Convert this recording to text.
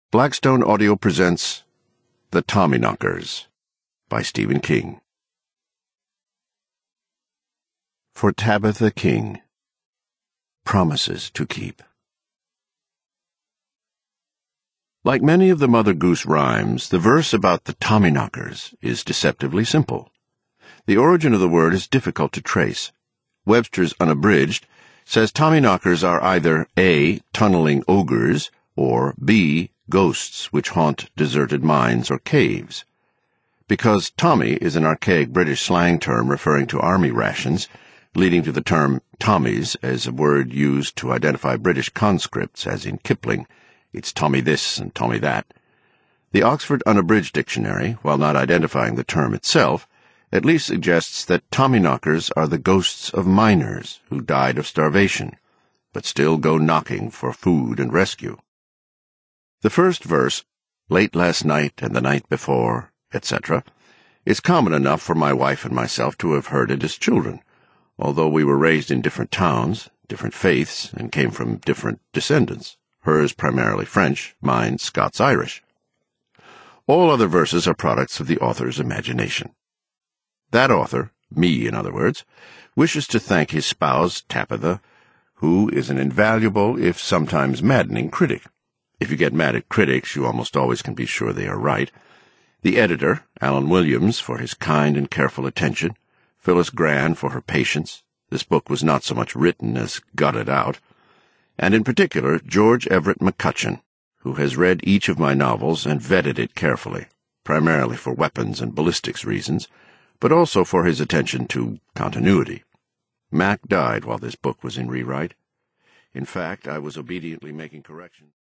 Blackstone Audio presents The Tommyknockers by Stephen King. For Tabitha King. Promises to Keep. Like many of the Mother Goose rhymes, the verse about the Tommyknockers is deceptively simple. The origin of the word is difficult to trace. Webster's Unabridged says Tommyknockers are either A. tunneling ogres, or B. ghosts which haunt deserted mines or caves. Because Tommy is an archaic British slang term referring to army rations, leading to the term Tommies as a word used to identify British conscripts, as in Kipling, it's Tommy this and Tommy that. The Oxford Unabridged Dictionary, while not identifying the term itself, at least suggests that Tommyknockers are the ghosts of miners who died of starvation, but still go knocking for food and rescue. The first verse, late last night and the night before, etc., is common enough for my wife and myself to have heard it as children, although we were raised in different towns, different faiths, and came from different descendants, hers primarily French, mine Scots-Irish. All other verses are products of the author's imagination. That author, me in other words, wishes to thank his spouse, Tabitha, who is an invaluable, if sometimes maddening, critic. If you get mad at critics, you almost always can be sure they are right. The editor, Alan Williams, for his kind and careful attention. Phyllis Gran for her patience. This book was not so much written as gutted out. And in particular, George Everett McCutcheon, who has read each of my novels and vetted it carefully, primarily for weapons and ballistics reasons, but also for his attention to continuity. Mac died while this book was in rewrite. In fact, I was obediently making corrections.